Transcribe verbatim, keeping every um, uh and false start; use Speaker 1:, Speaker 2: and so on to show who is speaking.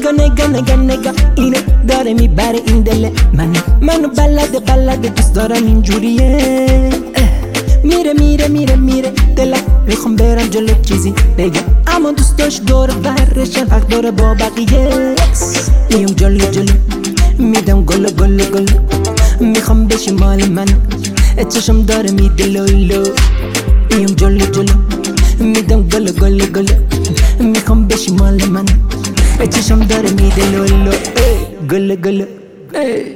Speaker 1: نگاه نگاه نگاه نگاه اینه داره میبره این دله منو منو بلده بلده دوست دارم اینجوریه میره میره میره میره دلم میخوام برم جلو چیزی بگم اما دوست داشت دور برشن حق داره با بقیه میام جلو جلو میدم گل گل گل میخوام بشی مال من چشم داره میده لولو میام جلو جلو میدم گل گل گل میخوام بشی مال من چشم داره میده لولو گل گل